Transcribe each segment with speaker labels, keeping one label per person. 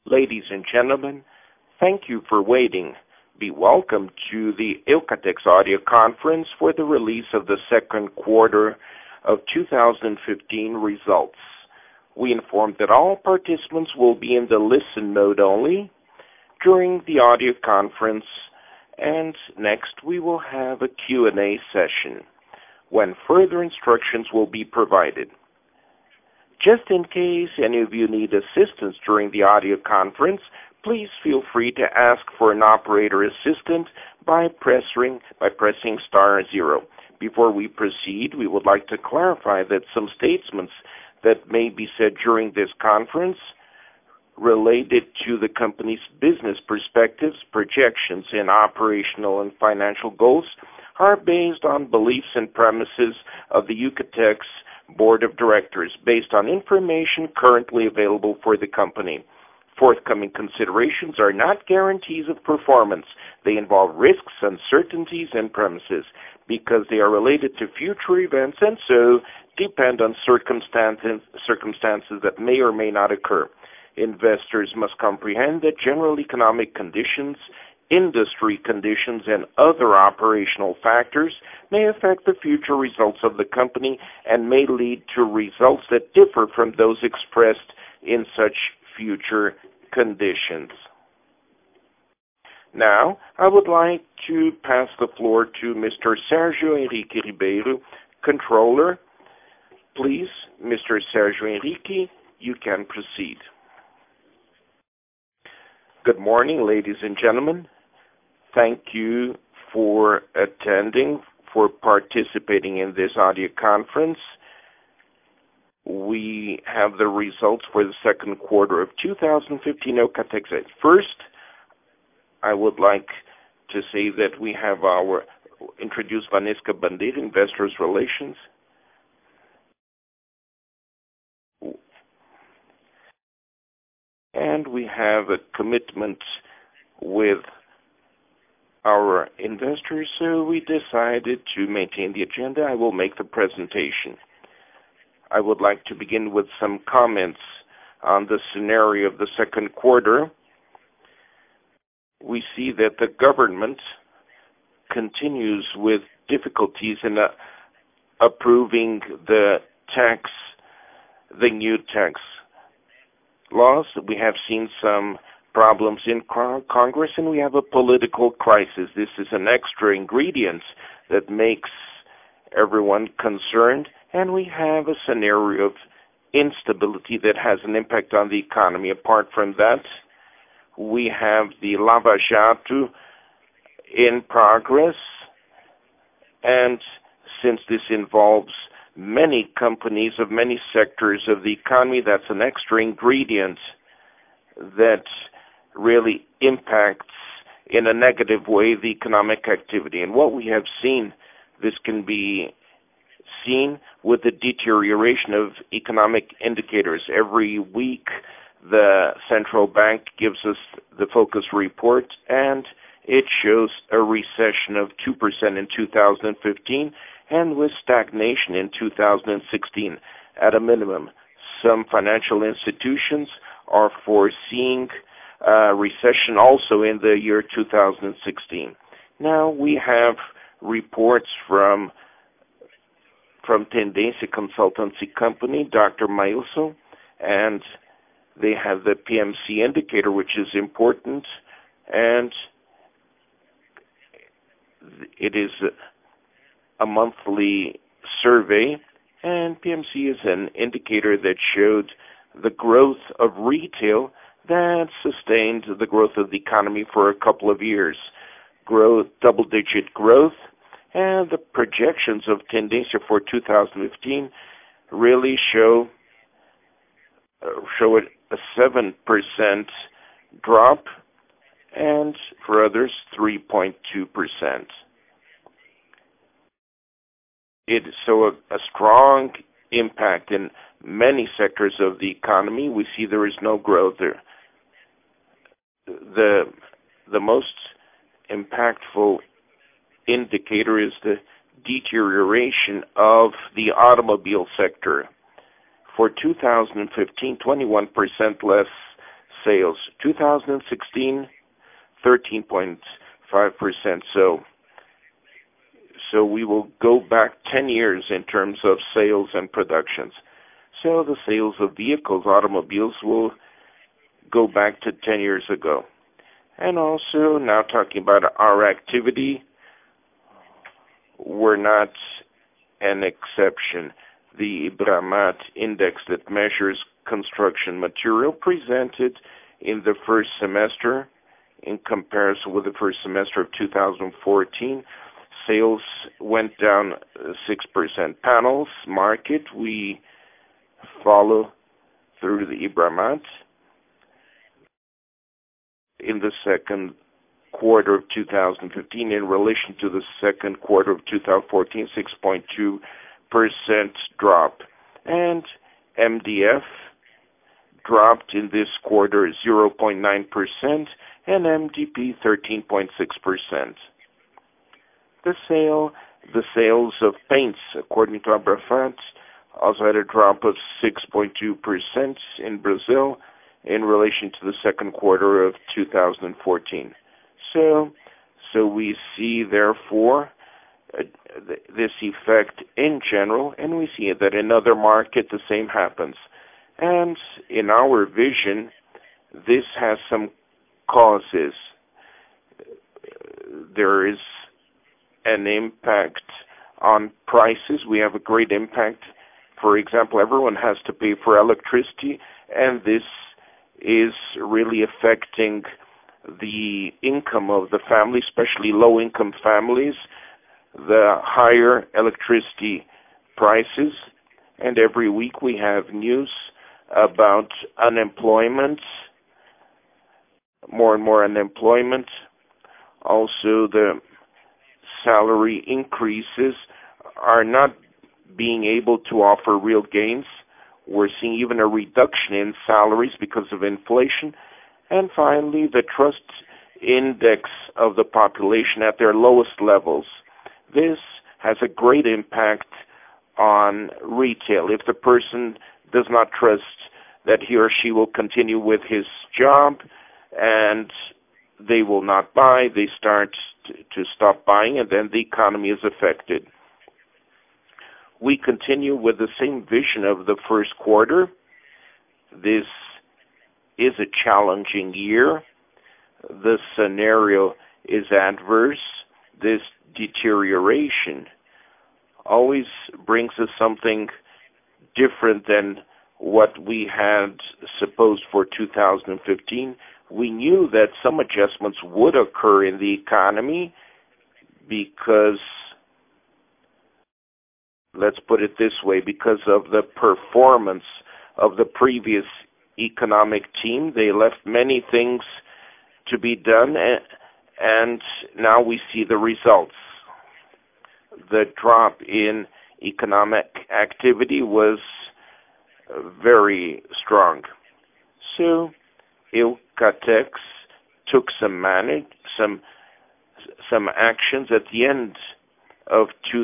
Speaker 1: Ladies and gentlemen, thank you for waiting. Be welcome to the Eucatex audio conference for the release of the second quarter of 2015 results. We inform that all participants will be in the listen mode only during the audio conference, and next we will have a Q&A session when further instructions will be provided. Just in case any of you need assistance during the audio conference, please feel free to ask for an operator assistant by pressing *0. Before we proceed, we would like to clarify that some statements that may be said during this conference related to the company's business perspectives, projections, and operational and financial goals are based on beliefs and premises of the Eucatex Board of Directors, based on information currently available for the company. Forthcoming considerations are not guarantees of performance. They involve risks, uncertainties, and premises because they are related to future events and so depend on circumstances that may or may not occur. Investors must comprehend that general economic conditions, industry conditions, and other operational factors may affect the future results of the company and may lead to results that differ from those expressed in such future conditions. Now, I would like to pass the floor to Mr. Sergio Henrique Ribeiro, Controller. Please, Mr. Sergio Henrique, you can proceed. Good morning, ladies and gentlemen. Thank you for attending, for participating in this audio conference. We have the results for the second quarter of 2015 Eucatex. First, I would like to say that we have introduced Vanesca Bandeira, Investor Relations. And we have a commitment with our investors, so we decided to maintain the agenda. I will make the presentation. I would like to begin with some comments on the scenario of the second quarter. We see that the government continues with difficulties in approving the new tax laws. We have seen some problems in Congress, and we have a political crisis. This is an extra ingredient that makes everyone concerned, and we have a scenario of instability that has an impact on the economy. Apart from that, we have the Lava Jato in progress, and since this involves many companies of many sectors of the economy, that's an extra ingredient that really impacts in a negative way the economic activity. And what we have seen, this can be seen with the deterioration of economic indicators. Every week, the central bank gives us the focus report, and it shows a recession of 2% in 2015 and with stagnation in 2016 at a minimum. Some financial institutions are foreseeing recession also in the year 2016. Now we have reports from Tendência Consultancy Company, Dr. Mailson, and they have the PMC indicator, which is important, and it is a monthly survey, and PMC is an indicator that showed the growth of retail that sustained the growth of the economy for a couple of years. Double-digit growth, and the projections of Tendência for 2015 really show a 7% drop, and for others, 3.2%. It is so a strong impact in many sectors of the economy. We see there is no growth there. The most impactful indicator is the deterioration of the automobile sector. For 2015, 21% less sales. 2016, 13.5%. So we will go back 10 years in terms of sales and productions. So the sales of vehicles, automobiles, will go back to 10 years ago. And also, now talking about our activity, we're not an exception. The IBRAMAT index that measures construction material presented in the first semester, in comparison with the first semester of 2014, sales went down 6%. Panels market, we follow through the IBRAMAT. In the second quarter of 2015, in relation to the second quarter of 2014, 6.2% drop. And MDF dropped in this quarter 0.9%, and MDP 13.6%. The sales of paints, according to Abrafat, also had a drop of 6.2% in Brazil in relation to the second quarter of 2014. So we see, therefore, this effect in general, and we see that in other markets the same happens. And in our vision, this has some causes. There is an impact on prices. We have a great impact. For example, everyone has to pay for electricity, and this is really affecting the income of the family, especially low-income families, the higher electricity prices. And every week we have news about unemployment, more and more unemployment. Also, the salary increases are not being able to offer real gains. We're seeing even a reduction in salaries because of inflation. And finally, the trust index of the population at their lowest levels. This has a great impact on retail. If the person does not trust that he or she will continue with his job, and they will not buy, they start to stop buying, and then the economy is affected. We continue with the same vision of the first quarter. This is a challenging year. The scenario is adverse. This deterioration always brings us something different than what we had supposed for 2015. We knew that some adjustments would occur in the economy because, let's put it this way, because of the performance of the previous economic team. They left many things to be done, and now we see the results. The drop in economic activity was very strong. So Eucatex took some actions at the end of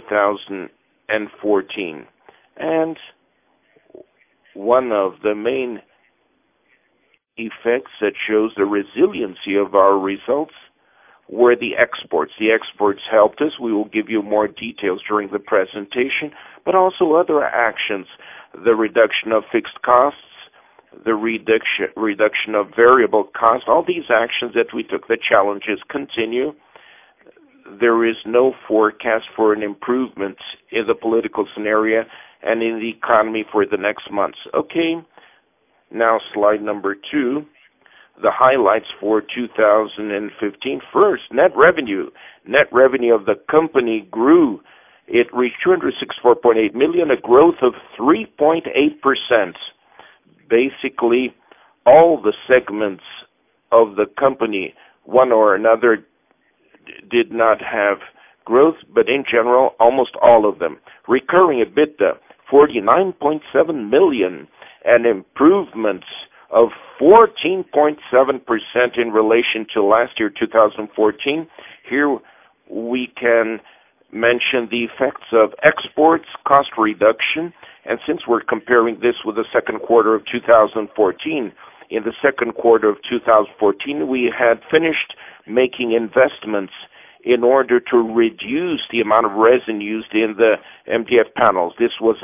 Speaker 1: 2014. And one of the main effects that shows the resiliency of our results were the exports. The exports helped us. We will give you more details during the presentation, but also other actions, the reduction of fixed costs, the reduction of variable costs, all these actions that we took. The challenges continue. There is no forecast for an improvement in the political scenario and in the economy for the next months. Okay, now slide number 2. The highlights for 2015. First, net revenue. Net revenue of the company grew. It reached 264.8 million, a growth of 3.8%. Basically, all the segments of the company, one or another, did not have growth, but in general, almost all of them. Recurring EBITDA, 49.7 million, an improvement of 14.7% in relation to last year, 2014. Here we can mention the effects of exports, cost reduction, and since we're comparing this with the second quarter of 2014, in the second quarter of 2014, we had finished making investments in order to reduce the amount of resin used in the MDF panels. This was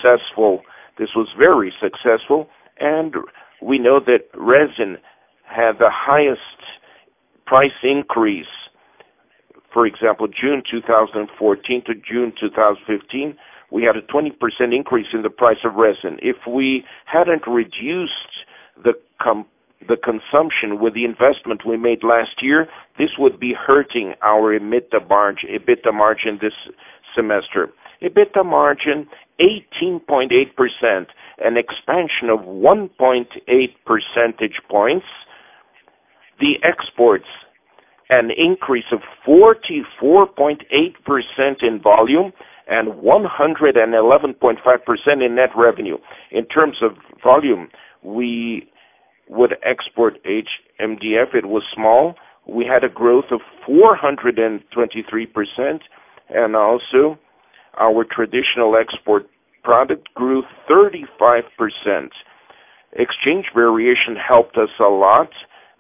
Speaker 1: very successful, and we know that resin had the highest price increase. For example, June 2014 to June 2015, we had a 20% increase in the price of resin. If we hadn't reduced the consumption with the investment we made last year, this would be hurting our EBITDA margin this semester. EBITDA margin 18.8%, an expansion of 1.8 percentage points. The exports, an increase of 44.8% in volume and 111.5% in net revenue. In terms of volume, we would export HMDF. It was small. We had a growth of 423%, and also our traditional export product grew 35%. Exchange variation helped us a lot.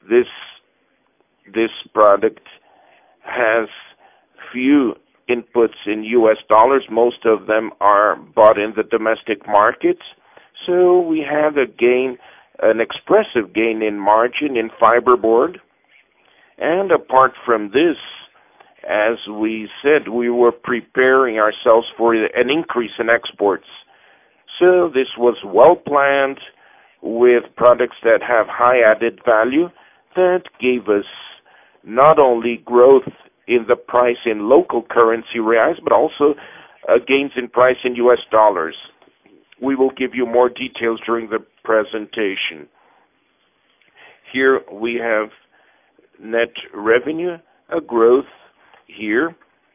Speaker 1: This product has few inputs in US dollars. Most of them are bought in the domestic market. So we had an expressive gain in margin in fiberboard. And apart from this, as we said, we were preparing ourselves for an increase in exports. So this was well planned with products that have high added value that gave us not only growth in the price in local currency reais, but also gains in price in US dollars. We will give you more details during the presentation. Here we have net revenue, a growth here.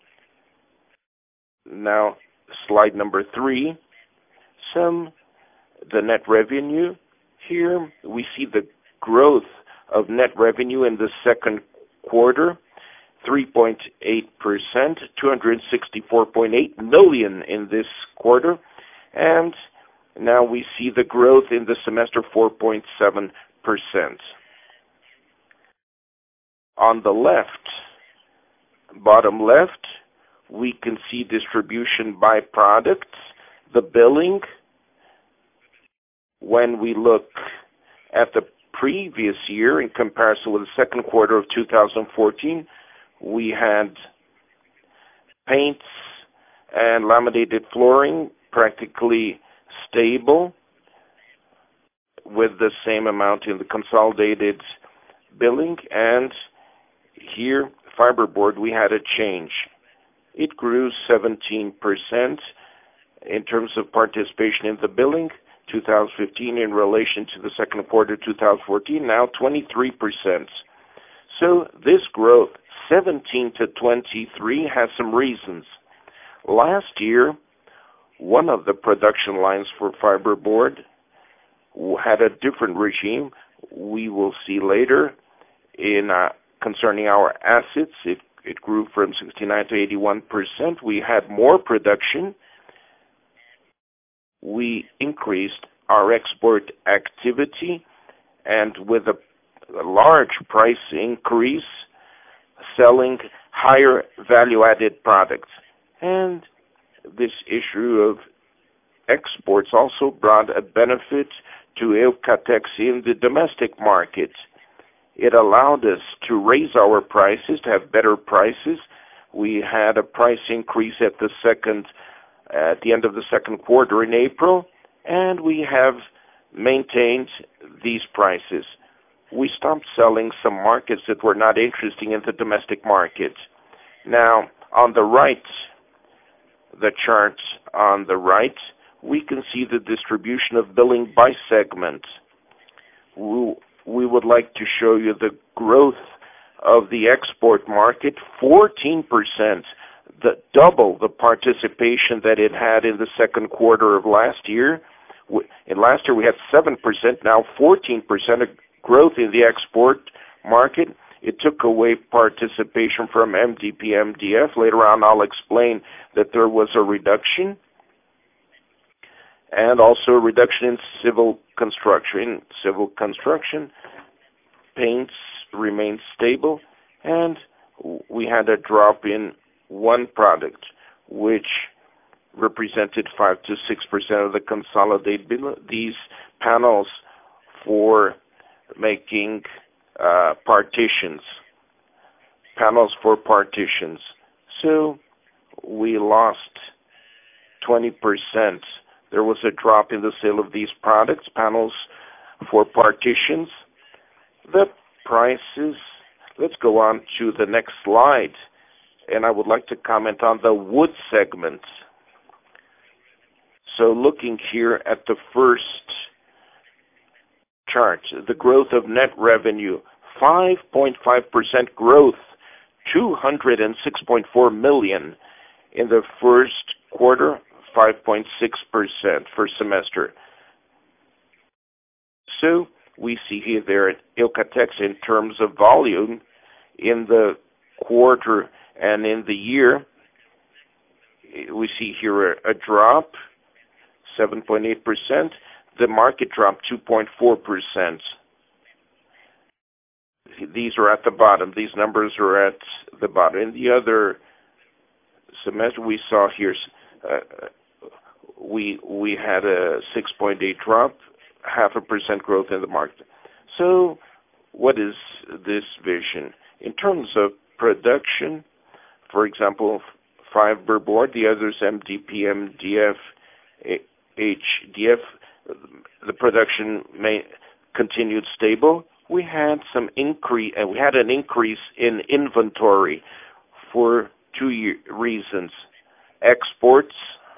Speaker 1: Now, slide number 3. The net revenue. Here we see the growth of net revenue in the second quarter, 3.8%, 264.8 million in this quarter. And now we see the growth in the semester, 4.7%. On the left, bottom left, we can see distribution by products, the billing. When we look at the previous year in comparison with the second quarter of 2014, we had paints and laminated flooring practically stable with the same amount in the consolidated billing, and here fiberboard we had a change. It grew 17% in terms of participation in the billing 2015 in relation to the second quarter 2014, now 23%. So this growth 17 to 23 has some reasons. Last year, one of the production lines for fiberboard had a different regime. We will see later in concerning our assets. It grew from 69 to 81%. We had more production. We increased our export activity, and with a large price increase, selling higher value-added products. And this issue of exports also brought a benefit to Eucatex in the domestic market. It allowed us to raise our prices, to have better prices. We had a price increase at the end of the second quarter in April, and we have maintained these prices. We stopped selling some markets that were not interesting in the domestic market. Now, on the right, the chart on the right, we can see the distribution of billing by segment. We would like to show you the growth of the export market, 14%, double the participation that it had in the second quarter of last year. In last year we had 7%, now 14% of growth in the export market. It took away participation from MDP, MDF. Later on I'll explain that there was a reduction. and also a reduction in civil construction. In civil construction, paints remained stable, and we had a drop in one product, which represented 5 to 6% of the consolidated bill. These panels for making partitions. So we lost 20%. There was a drop in the sale of these products, panels for partitions. The prices, let's go on to the next slide, and I would like to comment on the wood segment. So looking here at the first chart, the growth of net revenue, 5.5% growth, 206.4 million in the first quarter, 5.6% for semester. So we see here there at Eucatex in terms of volume in the quarter and in the year, we see here a drop, 7.8%. The market dropped 2.4%. These are at the bottom. These numbers are at the bottom. In the other semester, we saw here, we had a 6.8 drop, 0.5% growth in the market. So what is this vision? In terms of production, for example, fiberboard, the others, MDP, MDF, HDF, the production continued stable. We had some increase, and we had an increase in inventory for two reasons. Exports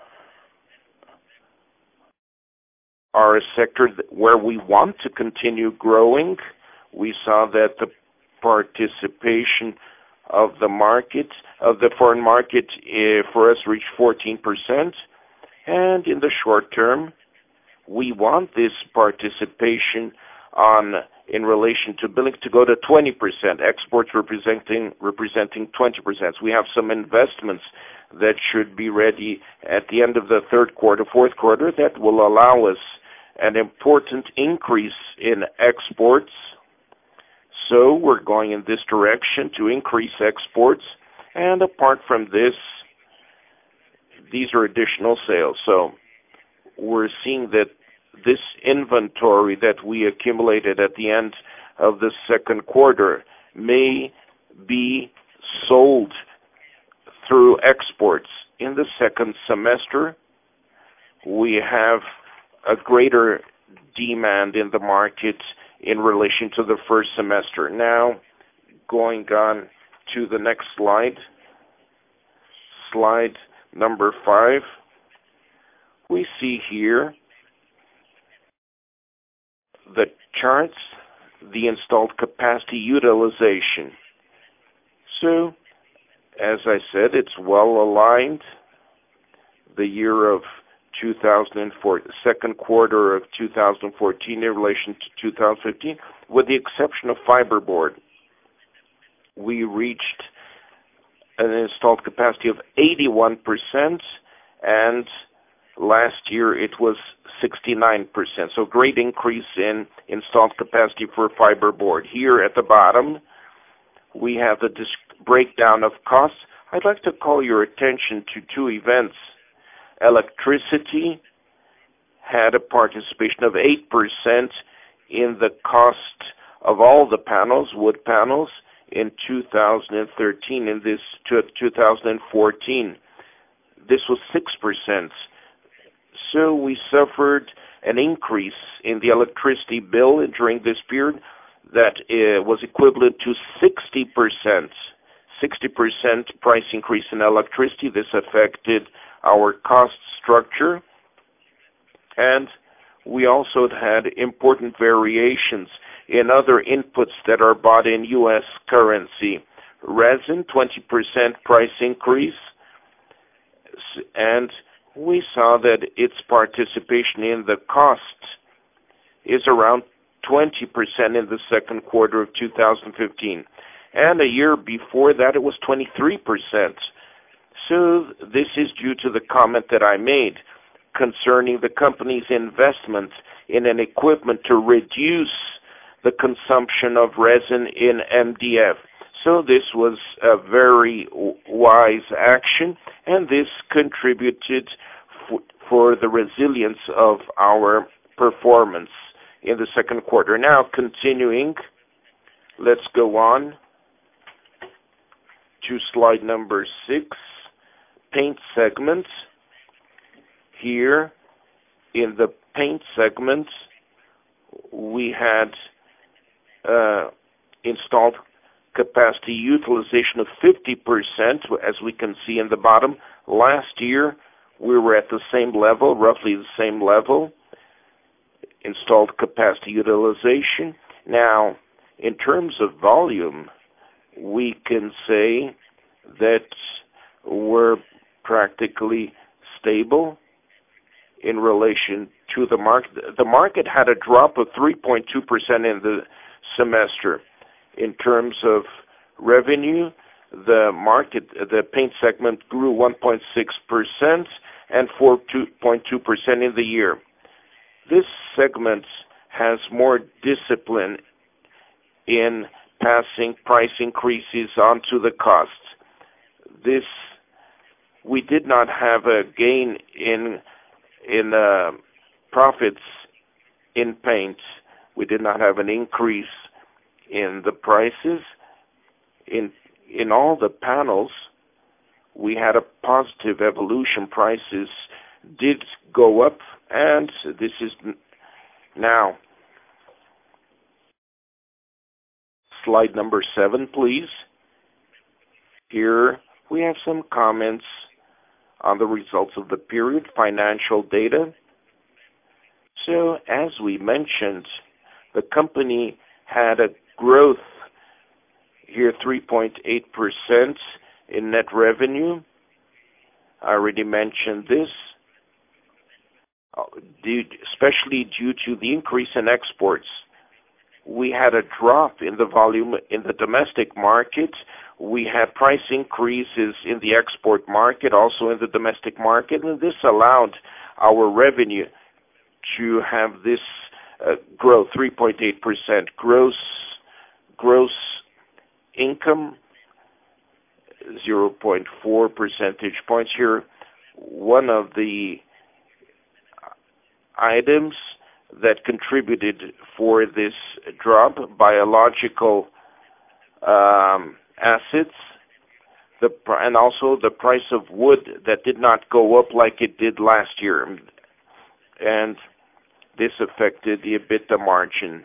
Speaker 1: are a sector where we want to continue growing. We saw that the participation of the market, of the foreign market, for us reached 14%. And in the short term, we want this participation in relation to billing to go to 20%, exports representing 20%. We have some investments that should be ready at the end of the third quarter, fourth quarter, that will allow us an important increase in exports. So we're going in this direction to increase exports. And apart from this, these are additional sales. So we're seeing that this inventory that we accumulated at the end of the second quarter may be sold through exports. In the second semester, we have a greater demand in the market in relation to the first semester. Now, going on to the next slide number 5, we see here the charts, the installed capacity utilization. So, as I said, it's well aligned. The year of 2004, second quarter of 2014 in relation to 2015, with the exception of fiberboard, we reached an installed capacity of 81%, and last year it was 69%. So great increase in installed capacity for fiberboard. Here at the bottom, we have the breakdown of costs. I'd like to call your attention to two events. Electricity had a participation of 8% in the cost of all the panels, wood panels, in 2013. In this 2014, this was 6%. So we suffered an increase in the electricity bill during this period that was equivalent to 60%. 60% price increase in electricity. This affected our cost structure. And we also had important variations in other inputs that are bought in U.S. currency. Resin, 20% price increase. And we saw that its participation in the cost is around 20% in the second quarter of 2015. And a year before that, it was 23%. So this is due to the comment that I made. concerning the company's investment in an equipment to reduce the consumption of resin in MDF. So this was a very wise action, and this contributed for the resilience of our performance in the second quarter. Now, continuing, let's go on to slide number 6, paint segment. Here, in the paint segment, we had installed capacity utilization of 50%, as we can see in the bottom. Last year, we were at the same level, roughly the same level, installed capacity utilization. Now, in terms of volume, we can say that we're practically stable in relation to the market. The market had a drop of 3.2% in the semester. In terms of revenue, the paint segment grew 1.6% and 4.2% in the year. This segment has more discipline in passing price increases onto the costs. We did not have a gain in profits in paint. We did not have an increase in the prices. In all the panels, we had a positive evolution. Prices did go up, and this is now. Slide number 7, please. Here we have some comments on the results of the period, financial data. So, as we mentioned, the company had a growth here, 3.8% in net revenue. I already mentioned this, especially due to the increase in exports. We had a drop in the volume in the domestic market. We had price increases in the export market, also in the domestic market, and this allowed our revenue to have this growth, 3.8%. Gross income, 0.4 percentage points here. One of the items that contributed for this drop, biological assets, and also the price of wood that did not go up like it did last year. And this affected the EBITDA margin.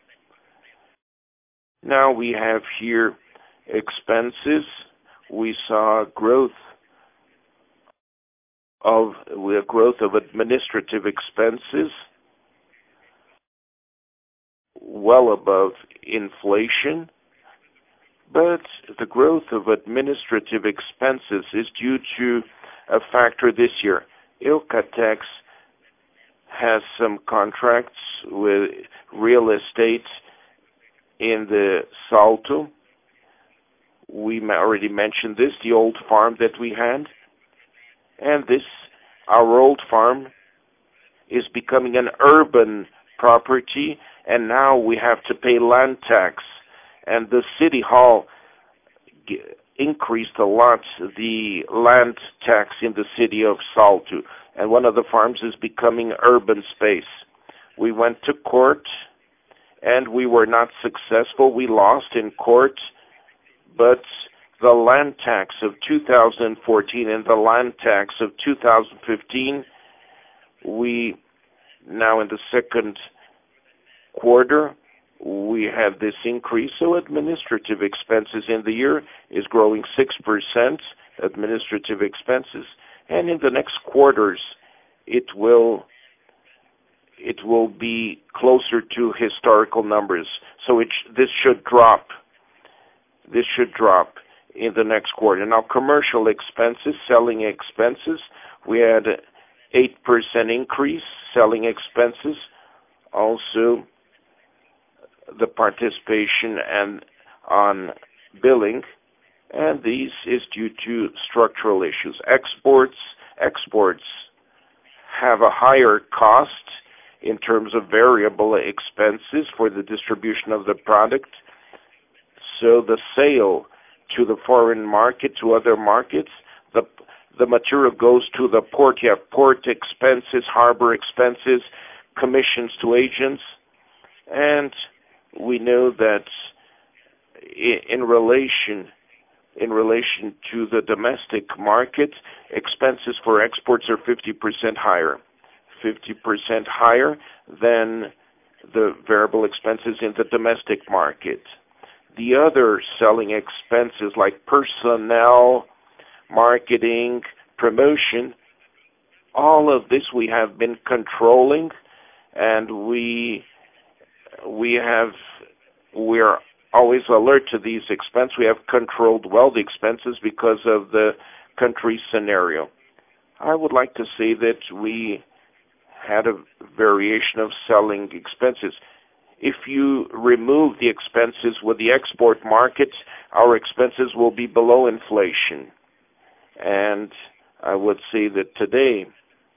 Speaker 1: Now we have here expenses. We saw growth of administrative expenses well above inflation, but the growth of administrative expenses is due to a factor this year. Eucatex has some contracts with real estate in the Salto. We already mentioned this, the old farm that we had. And our old farm is becoming an urban property, and now we have to pay land tax. And the city hall increased a lot the land tax in the city of Salto. And one of the farms is becoming urban space. We went to court, and we were not successful. We lost in court, but the land tax of 2014 and the land tax of 2015, now in the second quarter, we have this increase. So administrative expenses in the year is growing 6%, administrative expenses. And in the next quarters, it will be closer to historical numbers. So this should drop. This should drop in the next quarter. Now, commercial expenses, selling expenses, we had an 8% increase, selling expenses. Also, the participation and on billing, and this is due to structural issues. Exports have a higher cost in terms of variable expenses for the distribution of the product. So the sale to the foreign market, to other markets, the material goes to the port. You have port expenses, harbor expenses, commissions to agents, and we know that in relation to the domestic market, expenses for exports are 50% higher than the variable expenses in the domestic market. The other selling expenses like personnel, marketing, promotion, all of this we have been controlling, and we are always alert to these expenses. We have controlled well the expenses because of the country scenario. I would like to say that we had a variation of selling expenses. If you remove the expenses with the export market, our expenses will be below inflation. And I would say that today,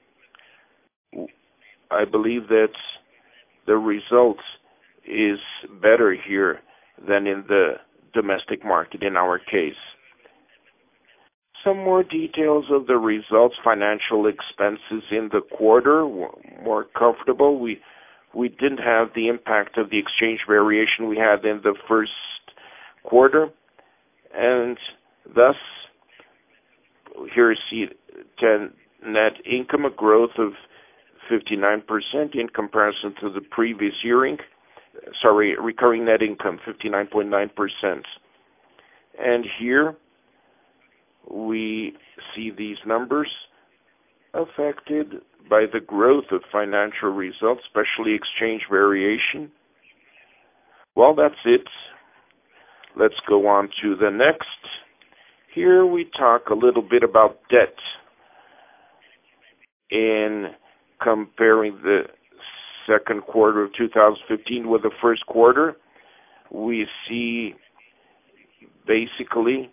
Speaker 1: I believe that the result is better here than in the domestic market in our case. Some more details of the results, financial expenses in the quarter, more comfortable. We didn't have the impact of the exchange variation we had in the first quarter, and thus, here you see net income, a growth of 59% in comparison to the previous year. Recurring net income, 59.9%. And here, we see these numbers affected by the growth of financial results, especially exchange variation. Well, that's it. Let's go on to the next. Here we talk a little bit about debt. In comparing the second quarter of 2015 with the first quarter, we see basically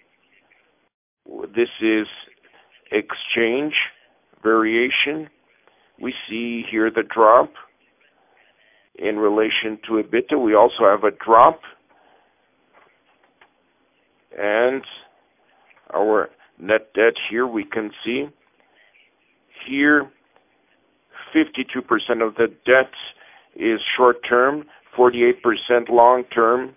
Speaker 1: this is exchange variation. We see here the drop in relation to EBITDA. We also have a drop, and our net debt here we can see here 52% of the debt is short-term, 48% long-term.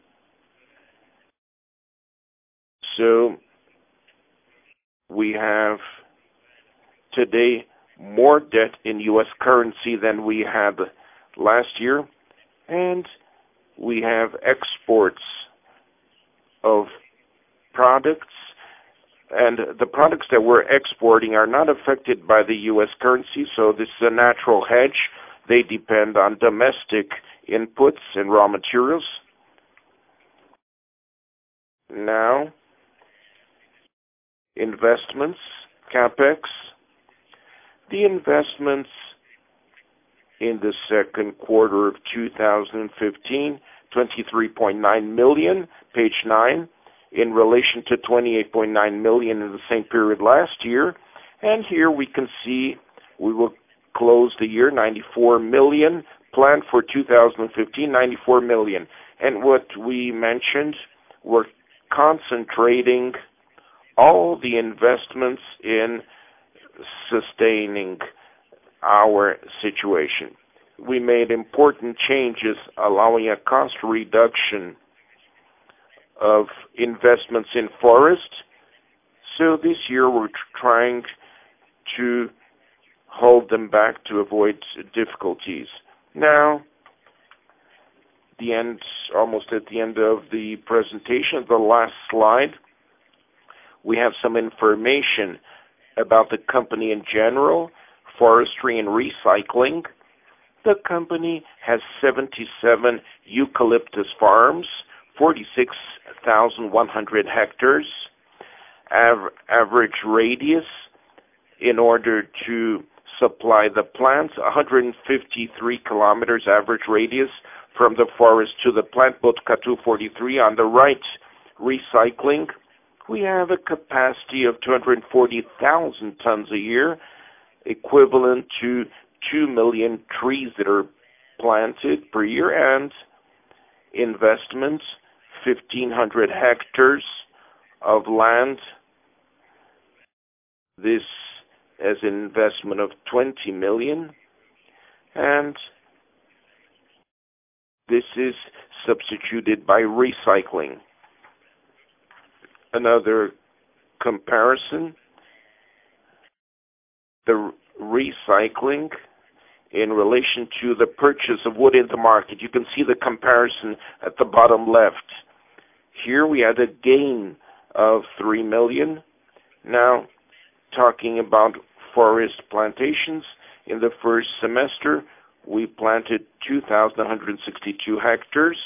Speaker 1: So we have today more debt in U.S. currency than we had last year, and we have exports of products, and the products that we're exporting are not affected by the U.S. currency, so this is a natural hedge. They depend on domestic inputs and raw materials. Now, investments, CapEx. The investments in the second quarter of 2015, 23.9 million, page 9, in relation to 28.9 million in the same period last year. And here we can see we will close the year 94 million, planned for 2015, 94 million. And what we mentioned, we're concentrating all the investments in sustaining our situation. We made important changes allowing a cost reduction of investments in forest. So this year we're trying to hold them back to avoid difficulties. Now, almost at the end of the presentation, the last slide, we have some information about the company in general, forestry and recycling. The company has 77 eucalyptus farms, 46,100 hectares, average radius in order to supply the plants, 153 kilometers average radius from the forest to the plant, Botucatu 43. On the right, recycling. We have a capacity of 240,000 tons a year, equivalent to 2 million trees that are planted per year, and investments, 1,500 hectares of land. This as an investment of 20 million, and this is substituted by recycling. Another comparison, the recycling in relation to the purchase of wood in the market. You can see the comparison at the bottom left. Here we had a gain of 3 million. Now, talking about forest plantations, in the first semester, we planted 2,162 hectares.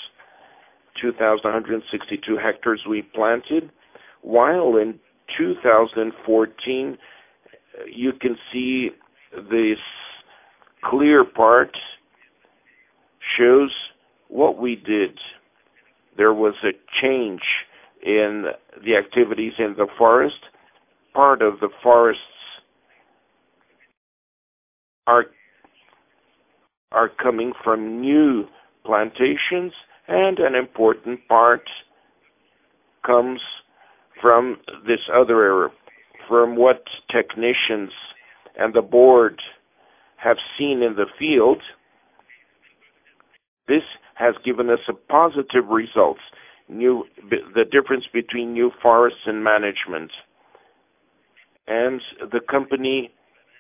Speaker 1: 2,162 hectares we planted, while in 2014, you can see this clear part shows what we did. There was a change in the activities in the forest. Part of the forests are coming from new plantations, and an important part comes from this other area, from what technicians and the board have seen in the field. This has given us a positive results, the difference between new forests and management. And the company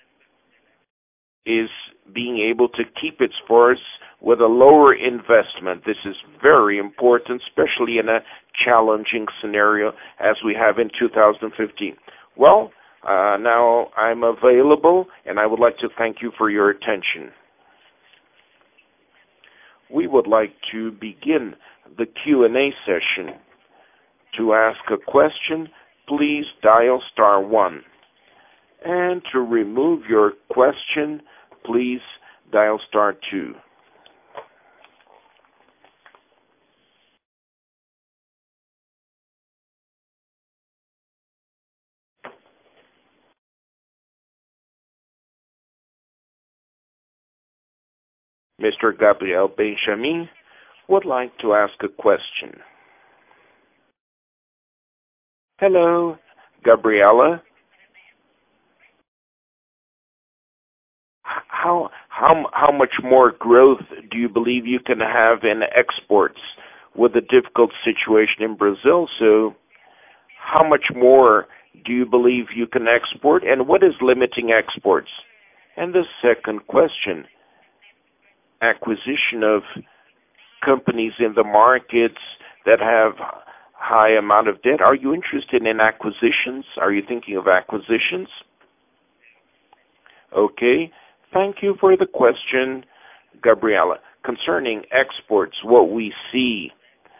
Speaker 1: is being able to keep its forests with a lower investment. This is very important, especially in a challenging scenario as we have in 2015. Well, now I'm available, and I would like to thank you for your attention. We would like to begin the Q&A session. To ask a question, please dial *1. And to remove your question, please dial *2. Mr. Gabriel Benjamin would like to ask a question. Hello, Gabriela. How much more growth do you believe you can have in exports with the difficult situation in Brazil? So how much more do you believe you can export, and what is limiting exports? And the second question, acquisition of companies in the markets that have high amount of debt. Are you interested in acquisitions? Are you thinking of acquisitions? Okay. Thank you for the question, Gabriela. Concerning exports, what we see,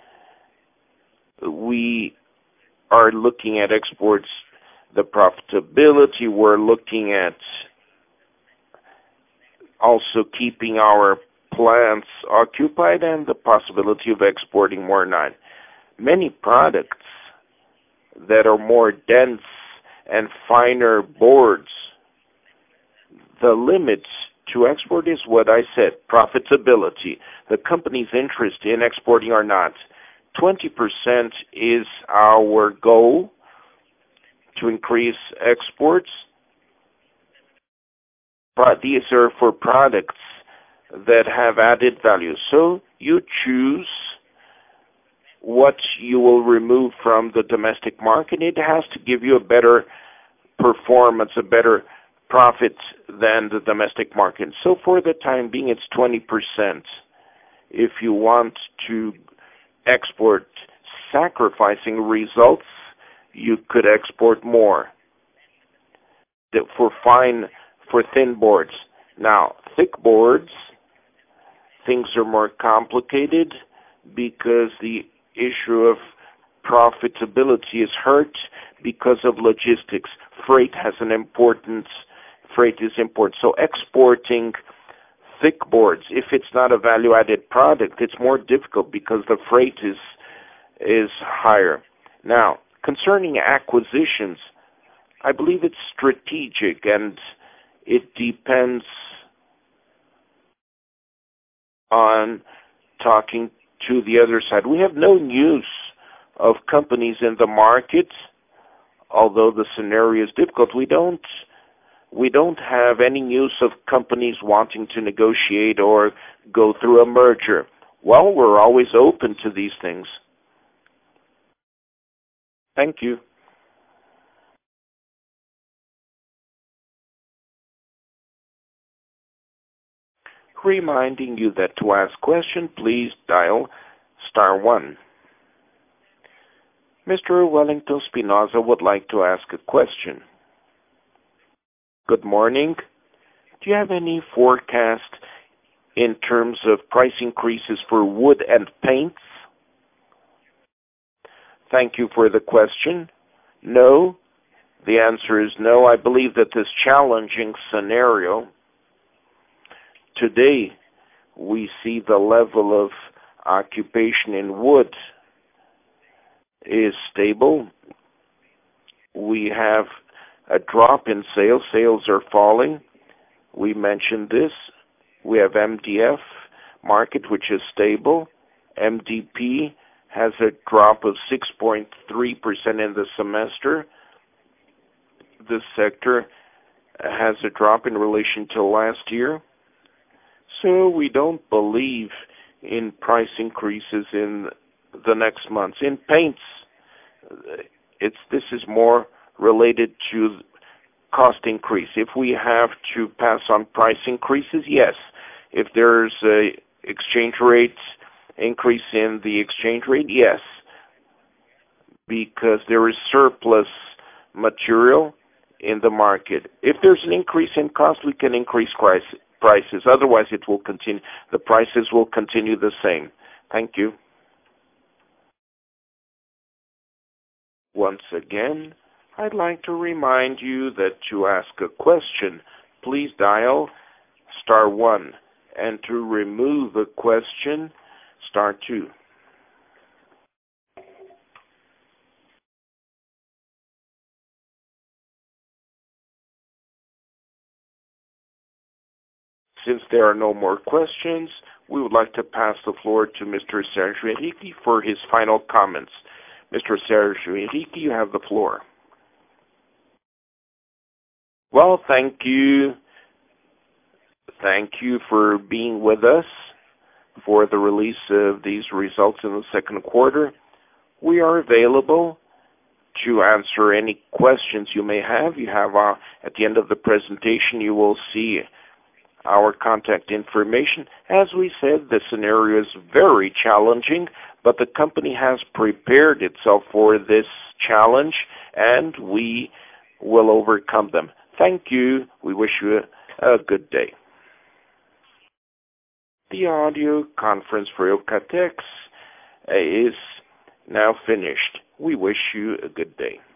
Speaker 1: we are looking at exports, the profitability, we're looking at also keeping our plants occupied and the possibility of exporting more not. Many products that are more dense and finer boards, the limit to export is what I said, profitability. The company's interest in exporting or not. 20% is our goal to increase exports. But these are for products that have added value. So you choose what you will remove from the domestic market. It has to give you a better performance, a better profit than the domestic market. So for the time being, it's 20%. If you want to export sacrificing results, you could export more. For thin boards. Now, thick boards, things are more complicated because the issue of profitability is hurt because of logistics. Freight is important. So exporting thick boards, if it's not a value-added product, it's more difficult because the freight is higher. Now, concerning acquisitions, I believe it's strategic, and It depends on talking to the other side. We have no news of companies in the market, although the scenario is difficult. We don't have any news of companies wanting to negotiate or go through a merger. Well, we're always open to these things. Thank you. Reminding you that to ask question, please dial *1. Mr. Wellington Spinoza would like to ask a question. Good morning. Do you have any forecast in terms of price increases for wood and paints? Thank you for the question. No. The answer is no. I believe that this challenging scenario, today we see the level of occupation in wood is stable. We have a drop in sales. Sales are falling. We mentioned this. We have MDF market, which is stable. MDP has a drop of 6.3% in the semester. This sector has a drop in relation to last year. So we don't believe in price increases in the next months. In paints, this is more related to cost increase. If we have to pass on price increases, yes. If there's a exchange rate increase in the exchange rate, yes. Because there is surplus material in the market. If there's an increase in cost, we can increase prices. Otherwise, it will continue. The prices will continue the same. Thank you. Once again, I'd like to remind you that to ask a question, please dial *1, and to remove a question, *2. Since there are no more questions, we would like to pass the floor to Mr. Sergio Henrique for his final comments. Mr. Sergio Henrique, you have the floor. Well, thank you. Thank you for being with us for the release of these results in the second quarter. We are available to answer any questions you may have. You have at the end of the presentation, you will see our contact information. As we said, the scenario is very challenging, but the company has prepared itself for this challenge, and we will overcome them. Thank you. We wish you a good day. The audio conference for Eucatex is now finished. We wish you a good day.